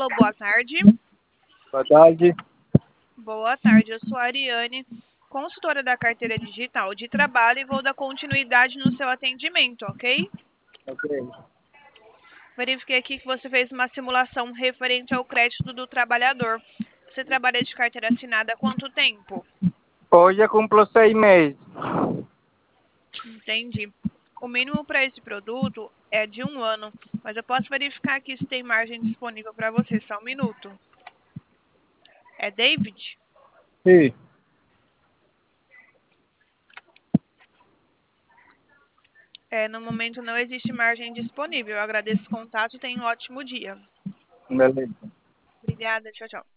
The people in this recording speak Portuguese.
Alô, boa tarde. Boa tarde. Boa tarde, eu sou a Ariane, consultora da carteira digital de trabalho e vou dar continuidade no seu atendimento, ok? Ok. Verifiquei aqui que você fez uma simulação referente ao crédito do trabalhador. Você trabalha de carteira assinada há quanto tempo? Hoje eu cumplo 6 meses. Entendi. O mínimo para esse produto é de 1 ano, mas eu posso verificar aqui se tem margem disponível para você. Só um minuto. É David? Sim. No momento não existe margem disponível. Eu agradeço o contato e tenha um ótimo dia. Beleza. Obrigada, tchau, tchau.